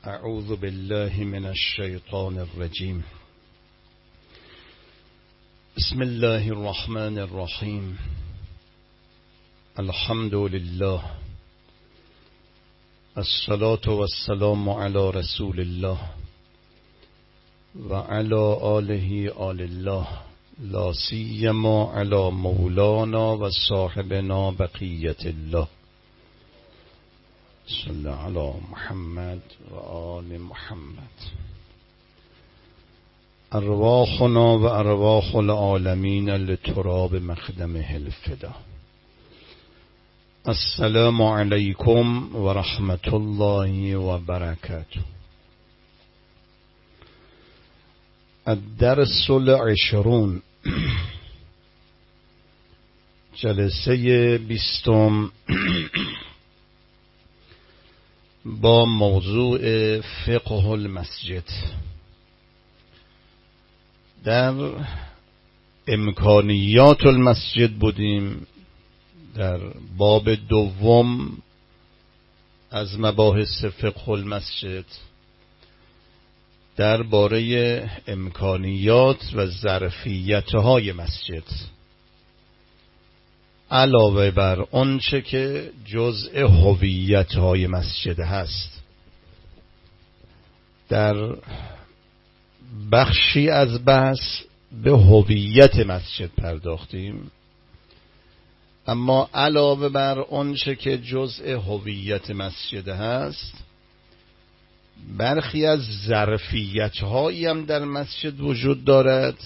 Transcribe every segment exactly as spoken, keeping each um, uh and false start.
اعوذ بالله من الشیطان الرجیم. بسم الله الرحمن الرحیم. الحمد لله، الصلاة والسلام علی رسول الله و علی آله آل الله، لا سیما علی مولانا و صاحبنا بقیت الله. صلی علی محمد و آل محمد. ارواحنا و ارواح العالمین لتراب مخدمه الفدا. السلام علیکم و رحمت الله و برکاته. الدرس العشرون، جلسه بیستم با موضوع فقه المسجد. در امکانیات المسجد بودیم، در باب دوم از مباحث فقه المسجد درباره امکانیات و ظرفیت‌های مسجد، علاوه بر آنچه که جزء هویت‌های مسجد هست. در بخشی از بحث به هویت مسجد پرداختیم، اما علاوه بر آنچه که جزء هویت مسجد هست، برخی از ظرفیت‌هایی هم در مسجد وجود دارد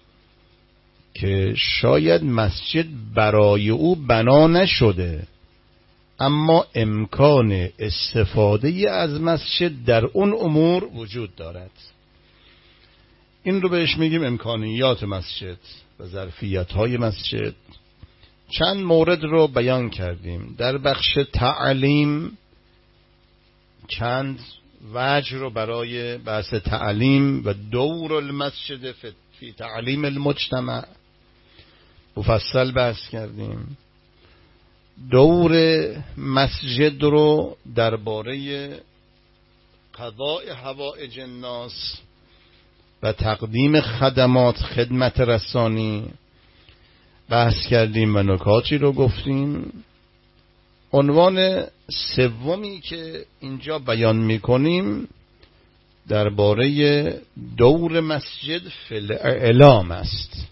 که شاید مسجد برای او بنا نشده، اما امکان استفاده از مسجد در اون امور وجود دارد. این رو بهش میگیم امکانیات مسجد و ظرفیت‌های مسجد. چند مورد رو بیان کردیم. در بخش تعلیم چند وجه رو برای بحث تعلیم و دور المسجد فی تعلیم المجتمع مفصل بحث کردیم. دور مسجد رو درباره قضاء حوائج الناس و تقدیم خدمات، خدمت رسانی بحث کردیم و نکاتی رو گفتیم. عنوان سومی که اینجا بیان میکنیم درباره دور مسجد فی الاعلام است.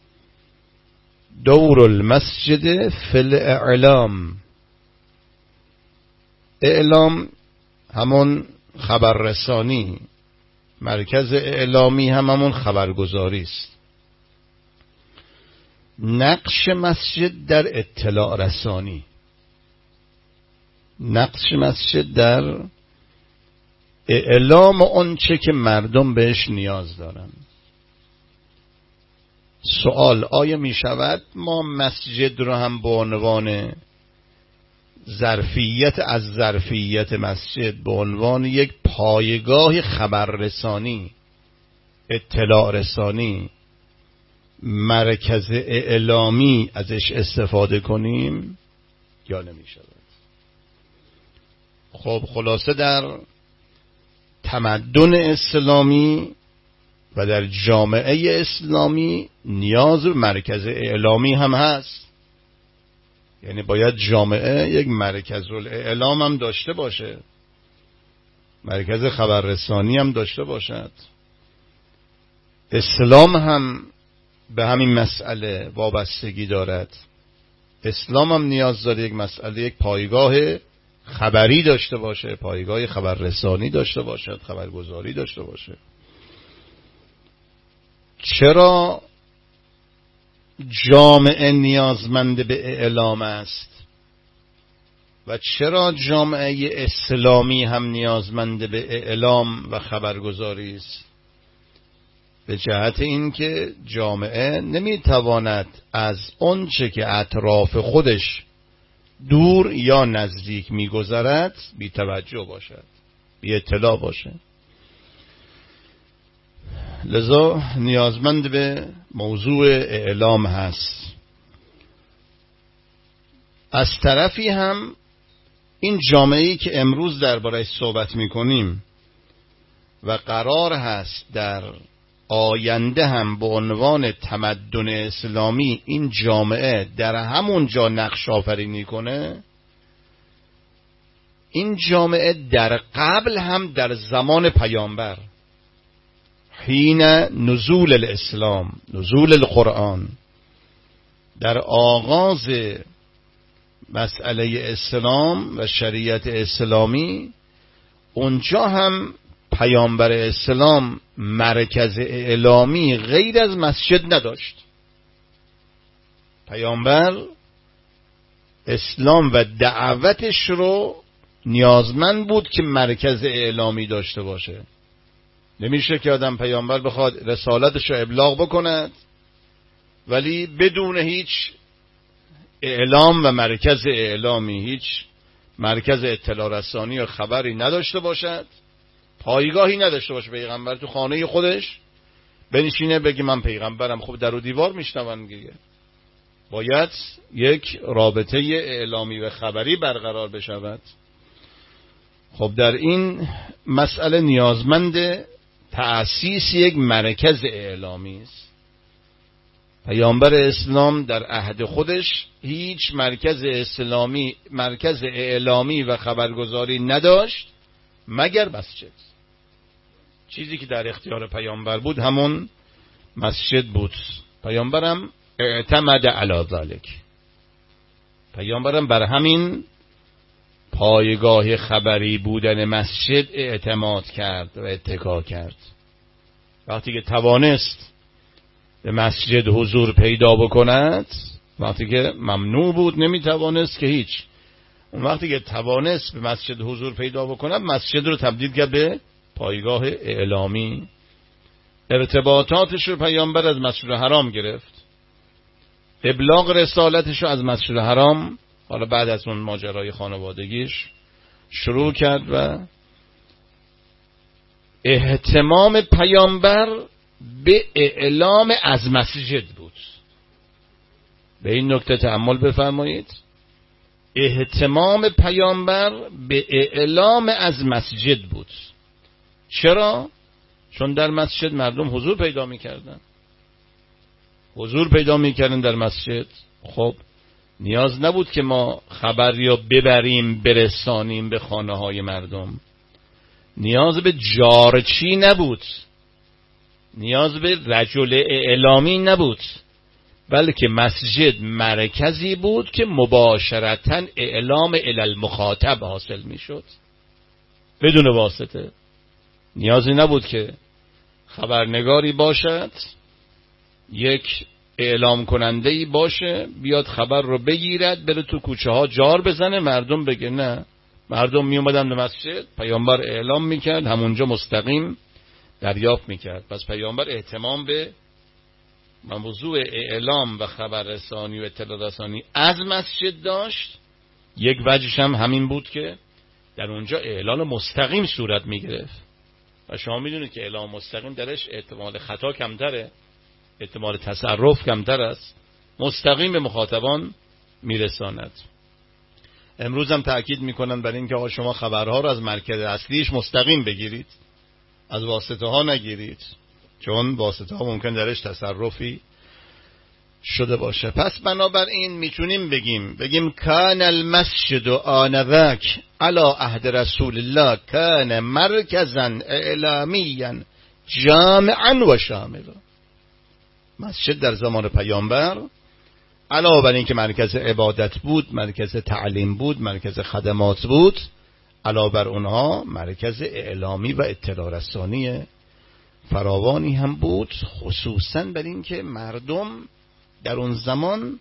دور المسجد فی الاعلام. اعلام همون خبررسانی، مرکز اعلامی هم همون خبرگزاری است. نقش مسجد در اطلاع رسانی، نقش مسجد در اعلام آنچه که مردم بهش نیاز دارن. سوال: آیا می شود ما مسجد رو هم به عنوان ظرفیت از ظرفیت مسجد به عنوان یک پایگاه خبررسانی، اطلاع رسانی، مرکز اعلامی ازش استفاده کنیم یا نمی شود؟ خب خلاصه در تمدن اسلامی و در جامعه اسلامی نیاز به مرکز اعلامی هم هست. یعنی باید جامعه یک مرکز الاعلام هم داشته باشه، مرکز خبررسانی هم داشته باشد. اسلام هم به همین مسئله وابستگی دارد. اسلام هم نیاز داره یک مسئله، یک پایگاه خبری داشته باشه، پایگاه خبررسانی داشته باشد، خبرگزاری داشته باشه. چرا جامعه نیازمند به اعلام است و چرا جامعه اسلامی هم نیازمند به اعلام و خبرگزاری است؟ به جهت اینکه جامعه نمیتواند از آنچه که اطراف خودش دور یا نزدیک میگذرد بی توجه باشد، بی اطلاع باشد. لذا نیازمند به موضوع اعلام هست. از طرفی هم این جامعه‌ای که امروز درباره‌اش صحبت می‌کنیم و قرار هست در آینده هم به عنوان تمدن اسلامی این جامعه در همون جا نقش آفرینی کنه، این جامعه در قبل هم در زمان پیامبر حین نزول الاسلام، نزول القرآن، در آغاز مسئله اسلام و شریعت اسلامی، اونجا هم پیامبر اسلام مرکز اعلامی غیر از مسجد نداشت. پیامبر اسلام و دعوتش رو نیازمند بود که مرکز اعلامی داشته باشه. نمیشه که آدم پیامبر بخواد رسالتش رو ابلاغ بکند ولی بدون هیچ اعلام و مرکز اعلامی، هیچ مرکز اطلاع رسانی و خبری نداشته باشد، پایگاهی نداشته باشه. پیغمبر تو خانه خودش بنشینه بگه من پیغمبرم، خب در و دیوار میشنون دیگه. باید یک رابطه اعلامی و خبری برقرار بشود. خب در این مسئله نیازمند تأسیس یک مرکز اعلامی است. پیامبر اسلام در عهد خودش هیچ مرکز اسلامی، مرکز اعلامی و خبرگزاری نداشت مگر مسجد. چیزی که در اختیار پیامبر بود همون مسجد بود. پیامبرم اعتمد علی ذلک، پیامبرم بر همین پایگاه خبری بودن مسجد اعتماد کرد و اتکا کرد. وقتی که توانست به مسجد حضور پیدا بکند، وقتی که ممنوع بود نمیتوانست که هیچ، اون وقتی که توانست به مسجد حضور پیدا بکند، مسجد رو تبدیل کرد به پایگاه اعلامی. ارتباطاتش رو پیامبر از مسجد حرام گرفت، ابلاغ رسالتش رو از مسجد حرام، حالا بعد از اون ماجرای خانوادگیش، شروع کرد و اهتمام پیامبر به اعلام از مسجد بود. به این نکته تأمل بفرمایید. اهتمام پیامبر به اعلام از مسجد بود. چرا؟ چون در مسجد مردم حضور پیدا می‌کردن. حضور پیدا می‌کردن در مسجد. خب نیاز نبود که ما خبری رو ببریم برسانیم به خانه‌های مردم. نیاز به جارچی نبود. نیاز به رجل اعلامی نبود، بلکه مسجد مرکزی بود که مباشرتاً اعلام الی المخاطب حاصل میشد بدون واسطه. نیازی نبود که خبرنگاری باشد، یک اعلام کننده‌ای باشه بیاد خبر رو بگیرد بره تو کوچه ها جار بزنه مردم بگه. نه، مردم می اومدن به مسجد، پیامبر اعلام میکرد، همونجا مستقیم دریافت میکرد. پس پیامبر اهتمام به موضوع اعلام و خبررسانی و اطلاع رسانی از مسجد داشت. یک وجهش هم همین بود که در اونجا اعلان مستقیم صورت میگرفت و شما میدونید که اعلان مستقیم درش احتمال خطا کمتره، احتمال تصرف کمتر است، مستقیم به مخاطبان میرساند. امروز هم تأکید میکنن بر این که آقا شما خبرها رو از مرکز اصلیش مستقیم بگیرید، از واسطه ها نگیرید، چون واسطه ها ممکن درش تصرفی شده باشه. پس بنابراین میتونیم بگیم بگیم کان المسجد آنذاک علی عهد رسول الله کان مرکزا اعلامیا جامعا و شاملا. مسجد در زمان پیامبر علاوه بر این که مرکز عبادت بود، مرکز تعلیم بود، مرکز خدمات بود، علاوه بر اونها مرکز اعلامی و اطلاع رسانی فراوانی هم بود، خصوصا بر این که مردم در اون زمان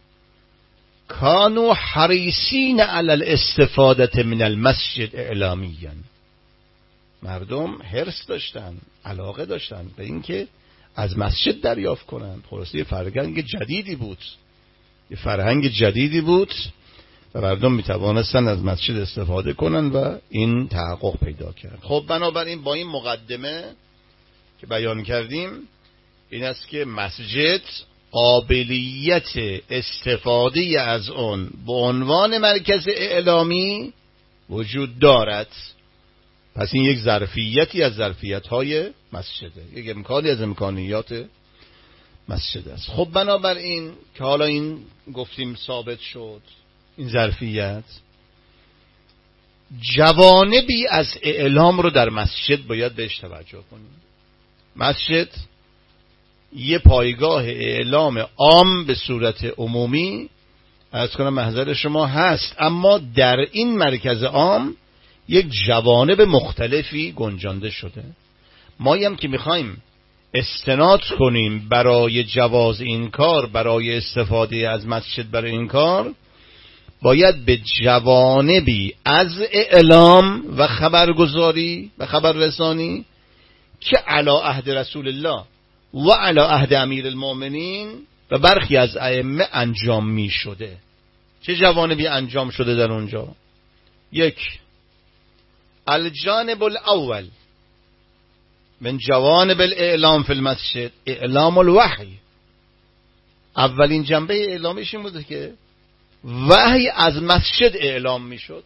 کانوا حریصین علی الاستفاده من المسجد اعلامیا. مردم حرص داشتن، علاقه داشتن به این که از مسجد دریافت کنند. خلاصه فرهنگ جدیدی بود، یه فرهنگ جدیدی بود و مردم میتوانستن از مسجد استفاده کنن و این تحقق پیدا کرد. خب بنابراین با این مقدمه که بیان کردیم این است که مسجد قابلیت استفاده از اون به عنوان مرکز اعلامی وجود دارد. پس این یک ظرفیتی از ظرفیت‌های مسجده، یک امکانی از امکانیات مسجد است. خب بنابراین که حالا این گفتیم ثابت شد این ظرفیت، جوانبی از اعلام رو در مسجد باید بهش توجه کنیم. مسجد یه پایگاه اعلام عام به صورت عمومی عرض کنم محضر شما هست، اما در این مرکز عام یک جوانب مختلفی گنجانده شده. ما هم که میخوایم استناد کنیم برای جواز این کار، برای استفاده از مسجد برای این کار، باید به جوانبی از اعلام و خبرگزاری و خبررسانی که علی عهد رسول الله و علی عهد امیر المؤمنین و برخی از ائمه انجام می شده. چه جوانبی انجام شده در اونجا؟ یک، الجانب الاول من جوانب الاعلام فی المسجد اعلام الوحی. اولین جنبه اعلامیش این بوده که وحی از مسجد اعلام می شد،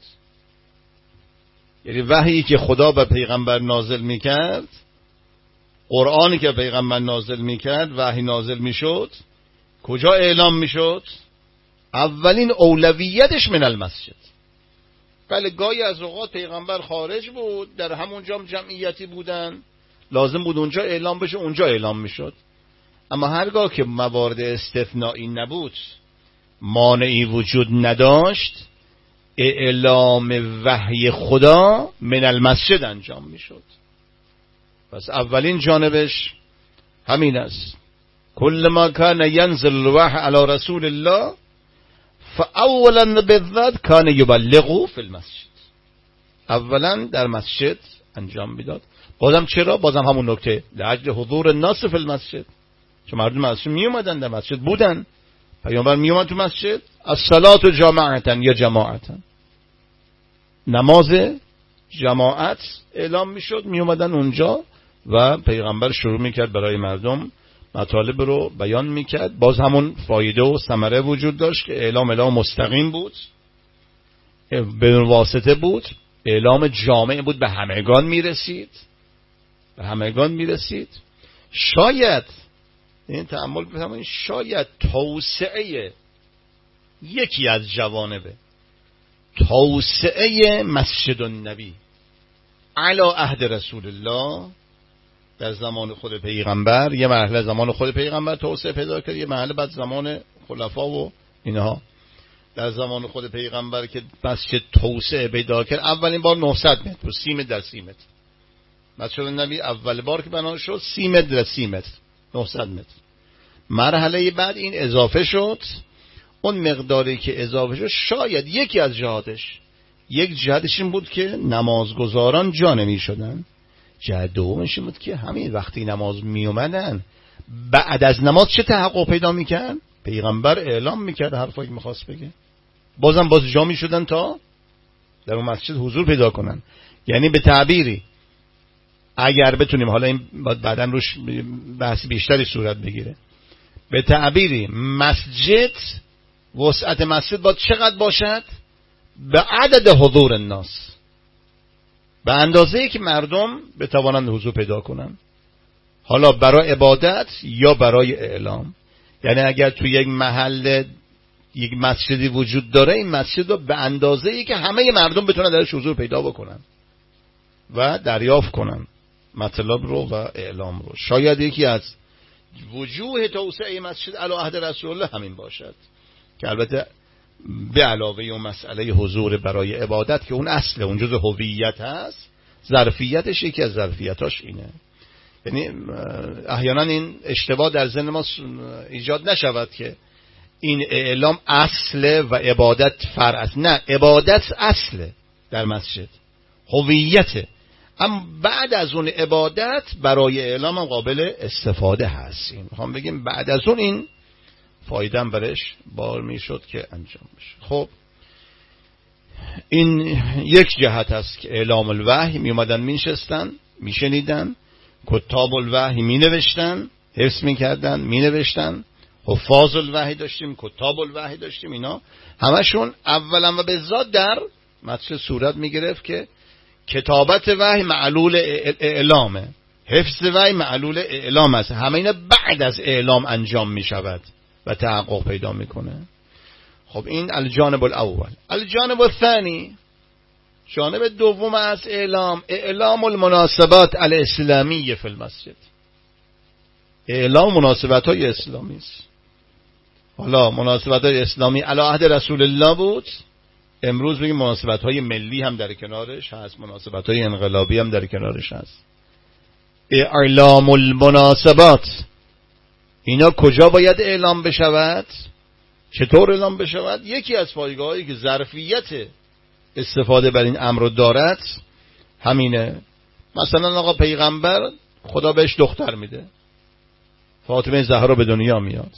یعنی وحیی که خدا به پیغمبر نازل می کرد، قرآنی که پیغمبر نازل می کرد، وحی نازل می شد، کجا اعلام می شد؟ اولین اولویتش من المسجد. بله گاهی از اوقات پیغمبر خارج بود، در همونجا جمعیتی بودن، لازم بود اونجا اعلام بشه، اونجا اعلام می شد. اما هرگاه که موارد استثنایی نبود، مانعی وجود نداشت، اعلام وحی خدا من المسجد انجام می شد. پس اولین جانبش همین است. کل ما کان ینزل الوحی علی رسول الله فاولا بالذات کان یبلغه فی المسجد. اولا در مسجد انجام میداد. بازم چرا؟ بازم همون نکته، لاجل حضور الناس فی المسجد، چون مردم مسجد می اومدن، در مسجد بودن، پیامبر می اومد تو مسجد، الصلاة جماعتا یا جماعتا، نماز جماعت اعلام میشد، می اومدن اونجا و پیغمبر شروع میکرد برای مردم مطالب رو بیان میکرد. باز همون فایده و ثمره وجود داشت که اعلام اعلام مستقیم بود، به واسطه بود، اعلام جامع بود، به همگان میرسید، به همگان میرسید. شاید این تأمل بفرمایید، شاید توسعه یکی از جوانبه توسعه مسجد النبی علی عهد رسول الله در زمان خود پیغمبر، یه مرحله زمان خود پیغمبر توسعه پیدا کرد، یه مرحله بعد زمان خلفا و اینها. در زمان خود پیغمبر که مسجد توسعه پیدا کرد، اولین بار نهصد متر، سی متر در سی متر. مسجد النبی اول بار که بنا شد سی متر در سی متر، نهصد متر. مرحله بعد این اضافه شد، اون مقداری که اضافه شد شاید یکی از جهاتش، یک جهتش این بود که نمازگزاران جا نمی شدن، جهت دومش این بود که همین وقتی نماز می اومدن بعد از نماز چه تحقق پیدا میکرد؟ پیغمبر اعلام میکرد حرفایی که میخواست بگه، بازم باز جا می شدن تا در اون مسجد حضور پیدا کنن. یعنی به تعبیری اگر بتونیم، حالا این بعداً روش بحث بیشتری صورت بگیره، به تعبیری مسجد، وسعت مسجد باید چقدر باشد؟ به عدد حضور الناس، به اندازه‌ای که مردم بتوانند حضور پیدا کنن، حالا برای عبادت یا برای اعلام. یعنی اگر تو یک محله یک مسجدی وجود داره، این مسجد رو به اندازه‌ای که همه مردم بتونن درش حضور پیدا بکنن و دریافت کنن مطلب رو و اعلام رو. شاید یکی از وجوه توسعه مسجد علی عهد رسول الله همین باشد، که البته به علاوه اون مسئله حضور برای عبادت که اون اصل، اون جزء هویت هست، ظرفیتش یکی از ظرفیتاش اینه. یعنی احیانا این اشتباه در ذهن ما ایجاد نشود که این اعلام اصله و عبادت فرع است. نه، عبادت اصله در مسجد، هویته، اما بعد از اون عبادت برای اعلام هم قابل استفاده هست. این میخوام بگیم بعد از اون این فایده هم برش بار میشد که انجام بشه. خب این یک جهت هست که اعلام الوحی، می اومدن می نشستن می شنیدن، کتاب الوحی می نوشتن، حفظ می کردن، می نوشتن، حفاظ الوحی داشتیم، کتاب الوحی داشتیم، اینا همشون اولا و به ذات در مسجد صورت می گرفت که کتابت وحی معلول اعلامه، حفظ وحی معلول اعلام است. همه اینا بعد از اعلام انجام می شود و تحقق پیدا میکنه. خب این الجانب الاول. الجانب الثانی، جانب دوم از اعلام، اعلام المناسبات الاسلامیه فی المسجد. اعلام مناسبت های اسلامی است. حالا مناسبت های اسلامی علی عهد رسول الله بود، امروز بگیم مناسبت های ملی هم در کنارش هست، مناسبت های انقلابی هم در کنارش هست. اعلام المناسبات، اینا کجا باید اعلام بشود؟ چطور اعلام بشود؟ یکی از پایگاهایی که ظرفیت استفاده بر این امر دارد همینه. مثلا آقا پیغمبر خدا بهش دختر میده، فاطمه زهرا به دنیا میاد،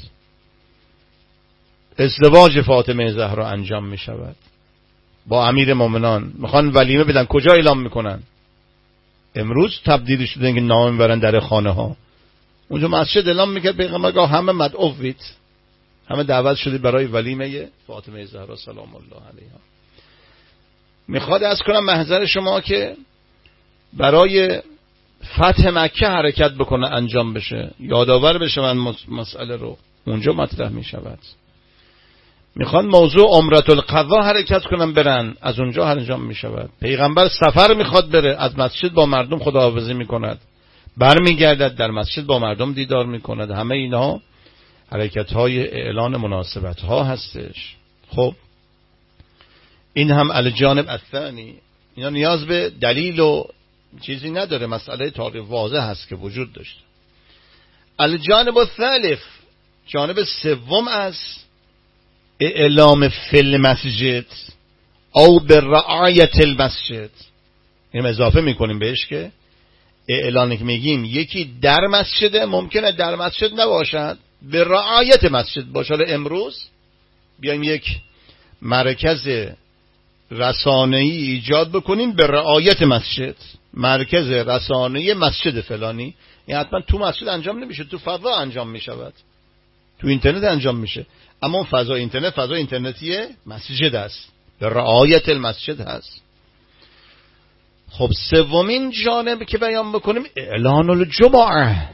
ازدواج فاطمه زهرا انجام میشود با امیر مومنان، میخوان ولیمه بدن، کجا اعلام میکنن؟ امروز تبدیل شده که نام میبرن در خانه ها، اونجا مسجد اعلام میکرد پیغمبر که همه مدعوید، همه دعوت شده برای ولیمه فاطمه زهرا سلام الله علیها. میخواد از کنم محضر شما که برای فتح مکه حرکت بکنه، انجام بشه، یادآور بشه من مسئله رو، اونجا مطرح میشود. میخوان موضوع عمرة القضا حرکت کنن برن، از اونجا انجام میشود. پیغمبر سفر میخواد بره، از مسجد با مردم خداحافظی میکند، برمیگردد در مسجد با مردم دیدار میکند. همه اینا حرکت های اعلان مناسبت ها هستش. خب این هم الجانب الثانی، اینا نیاز به دلیل و چیزی نداره، مسئله تاریخ واضح هست که وجود داشته. الجانب الثالث، جانب سوم از اعلام فی المسجد او برعایت المسجد، این اضافه میکنیم بهش که اعلانی که میگیم یکی در مسجده، ممکنه در مسجد نباشد، به رعایت مسجد باشه. امروز بیایم یک مرکز رسانه‌ای ایجاد بکنیم به رعایت مسجد، مرکز رسانه‌ای مسجد فلانی، این حتما تو مسجد انجام نمیشه، تو فضا انجام میشود، تو اینترنت انجام میشه، اما اون فضا اینترنت فضا اینترنتی مسجد است، به رعایت المسجد هست. خب سومین جانب که بیان بکنیم اعلان الجمعه،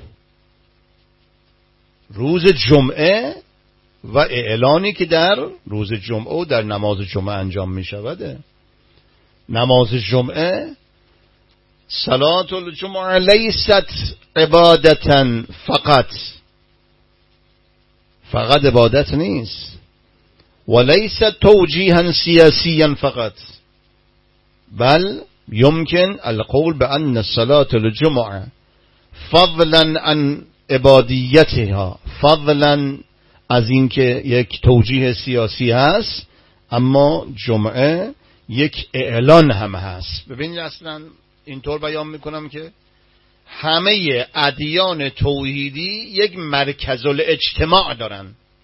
روز جمعه و اعلانی که در روز جمعه و در نماز جمعه انجام می شود. نماز جمعه، صلاة الجمعه لیست عبادتا فقط، فقط عبادت نیست، و لیست توجیها سیاسیا فقط، بل يمكن القول بأن صلاة الجمعه فضلا عن عبادیتها، فضلا از اینکه یک توجیه سیاسی هست، اما جمعه یک اعلان هم هست. ببینید اصلا اینطور بیان میکنم که همه ادیان توحیدی یک مرکز الاجتماع دارن،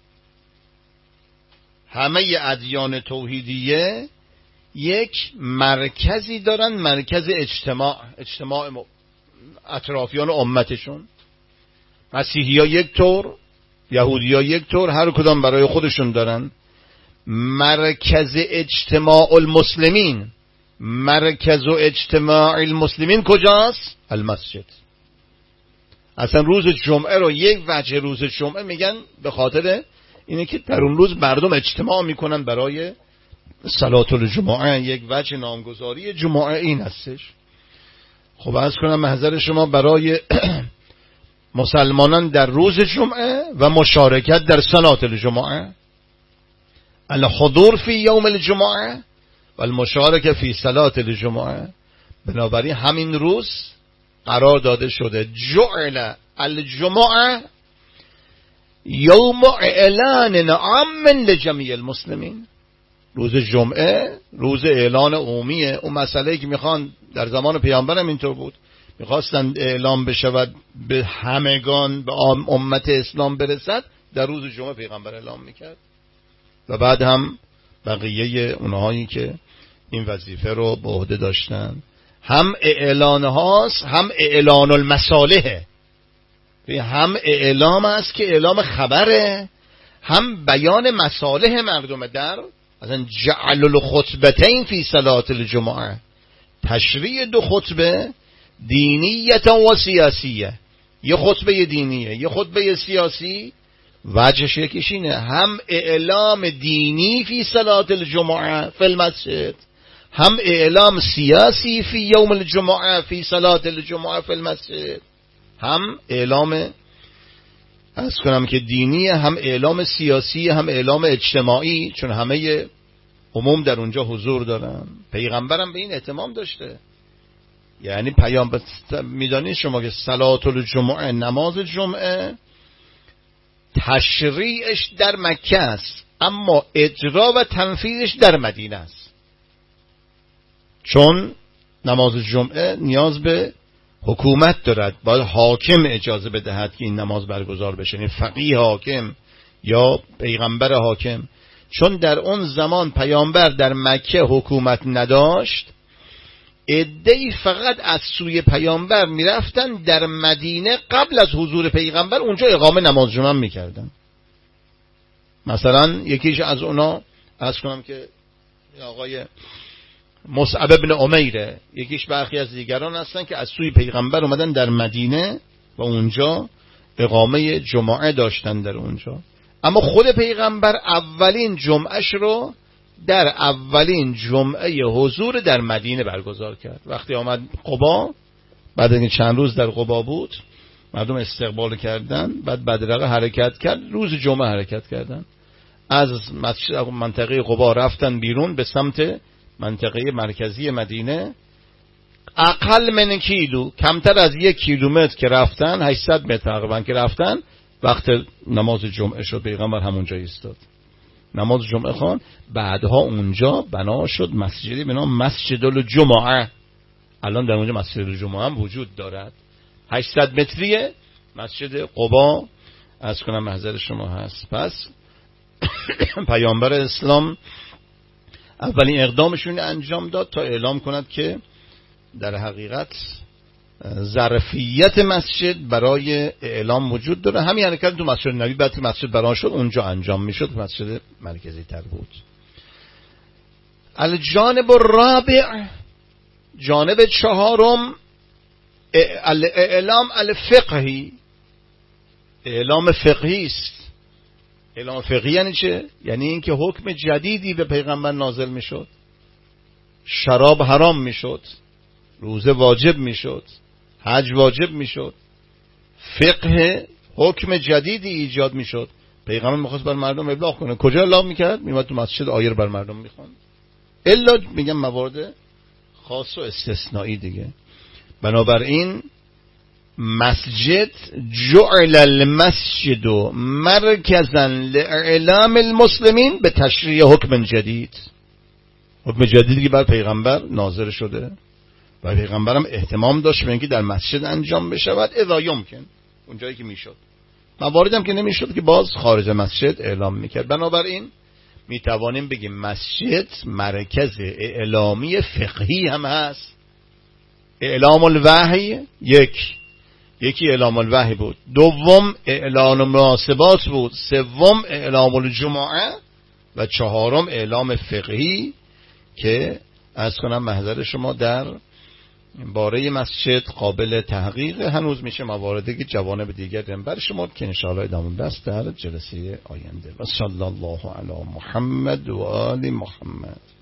همه ادیان توحیدیه یک مرکزی دارن، مرکز اجتماع، اجتماع اطرافیان امتشون. مسیحی ها یک طور، یهودی ها یک طور، هر کدام برای خودشون دارن. مرکز اجتماع المسلمین، مرکز اجتماع المسلمین کجاست؟ المسجد. اصلا روز جمعه رو یک وجه روز جمعه میگن به خاطر اینه که در اون روز مردم اجتماع میکنن برای صلاة الجمعه، یک وجه نامگذاری جمعه این هستش. خب عرض کنم محضر شما برای مسلمانان در روز جمعه و مشارکت در صلاة الجمعه، الحضور فی یوم الجمعه و المشارکه فی صلاة الجمعه، بنابراین همین روز قرار داده شده جعل الجمعه یوم اعلان عام لجمیع المسلمین، روز جمعه روز اعلان عمومیه. اون مسئله که میخوان در زمان پیامبرم اینطور بود، میخواستن اعلام بشود به همگان، به امت اسلام برسد، در روز جمعه پیغمبر اعلام میکرد و بعد هم بقیه اونهایی که این وظیفه رو به عهده داشتن. هم اعلان هاست، هم اعلان المصالحه، هم اعلام است که اعلام خبره، هم بیان مصالح مردم. در مثلا جعل الخطبتین فی صلاة الجمعه، تشریع دو خطبه دینیت و سیاسیه، یه خطبه دینیه یه خطبه سیاسی، وجهش یکیش اینه هم اعلام دینی فی صلاة الجمعه فی المسجد، هم اعلام سیاسی فی یوم الجمعه فی صلاة الجمعه فی المسجد، هم اعلام از کنم که دینی، هم اعلام سیاسی، هم اعلام اجتماعی، چون همه عموم در اونجا حضور دارن. پیغمبرم به این اهتمام داشته. یعنی پیامبر میدانید شما که صلاة الجمعه، نماز جمعه، تشریعش در مکه است اما اجرا و تنفیذش در مدینه است، چون نماز جمعه نیاز به حکومت دارد، باید حاکم اجازه بدهد که این نماز برگزار بشه، یعنی فقیه حاکم یا پیغمبر حاکم. چون در اون زمان پیامبر در مکه حکومت نداشت، عده‌ای فقط از سوی پیامبر میرفتن در مدینه قبل از حضور پیغمبر اونجا اقامه نماز جمعه میکردن. مثلا یکیش از اونا از کنم که آقای مصعب بن عمیره، یکیش برخی از دیگران هستن که از سوی پیغمبر اومدن در مدینه و اونجا اقامه جمعه داشتن در اونجا. اما خود پیغمبر اولین جمعهش رو در اولین جمعه حضور در مدینه برگزار کرد. وقتی آمد قبا، بعد اینکه چند روز در قبا بود، مردم استقبال کردن، بعد بدرقه حرکت کرد، روز جمعه حرکت کردن، از منطقه قبا رفتن بیرون به سمت منطقه مرکزی مدینه. اقل من کیلو، کمتر از یک کیلومتر که رفتن، هشتصد متر تقریبا که رفتن، وقت نماز جمعه شد، پیغمبر همونجا ایستاد نماز جمعه خوان. بعدها اونجا بنا شد مسجدی به نام مسجد الجمعه. الان در اونجا مسجد الجمعه هم وجود دارد، هشتصد متریه، مسجد قبا از کنم محضر شما هست. پس پیامبر اسلام اولین اقدامشون انجام داد تا اعلام کند که در حقیقت ظرفیت مسجد برای اعلام وجود داره. همین حرکت تو مسجد نبی بعد که مسجد بران شد اونجا انجام میشد، مسجد مرکزی تر بود. الجانب الرابع، جانب چهارم، اعلام الفقهی، اعلام فقهی است. اعلام فقهی یعنی چه؟ یعنی اینکه حکم جدیدی به پیغمبر نازل میشد، شراب حرام میشد، روزه واجب میشد، حج واجب میشد، فقه حکم جدیدی ایجاد میشد. پیغمبر میخواست بر مردم ابلاغ کنه، کجا ابلاغ میکرد؟ میومد تو مسجد آیه بر مردم میخوند. الا میگم موارد خاص و استثنایی دیگه. بنابراین مسجد جعل المسجد مرکزا لاعلام المسلمین به تشریع حکم جدید، حکم جدیدی که بر پیغمبر نازل شده و پیغمبرم اهتمام داشت به اینکه در مسجد انجام بشود اذا یمکن، اونجایی که میشد. مواردی هم که نمیشد که باز خارج مسجد اعلام میکرد. بنابراین میتوانیم بگیم مسجد مرکز اعلامی فقهی هم هست. اعلام الوحی یک یکی اعلام الوحی بود، دوم اعلام مناسبات بود، سوم اعلام الجمعه و چهارم اعلام فقهی که از کنم محضر شما در باره مسجد قابل تحقیق. هنوز میشه مواردی که جوانب دیگر داریم برای شما که انشاءالله ادامه دست در جلسه آینده. و صلی الله علی محمد و آل محمد.